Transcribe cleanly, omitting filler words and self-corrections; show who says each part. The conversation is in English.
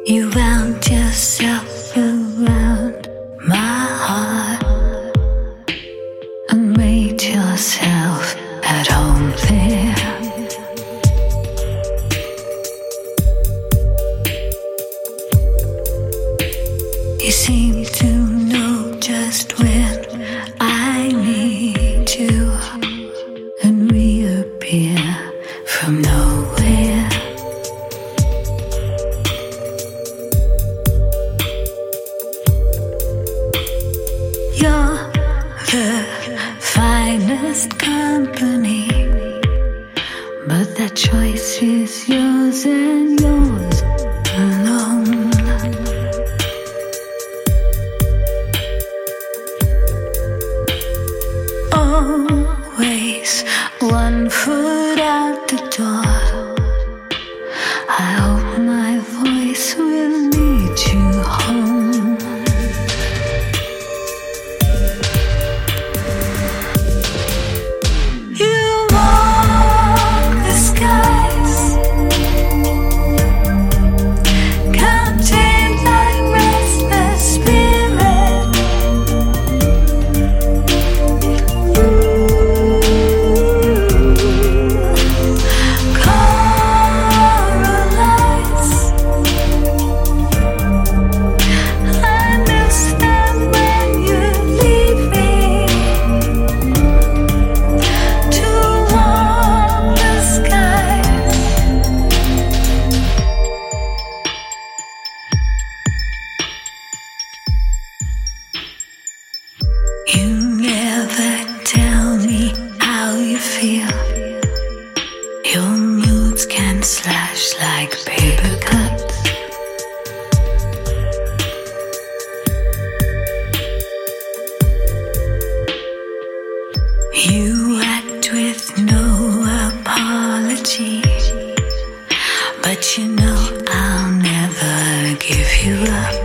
Speaker 1: You wound yourself around my heart and made yourself at home there. You seem to know just when I need you and reappear from nowhere. You're the finest company, but that choice is yours and yours alone. Always one foot out the door. I hope my voice will lead you home. You walk the skies, captain my restless spirit. You never tell me how you feel. Your moods can slash like paper cuts. You act with no apology, but you know I'll never give you up.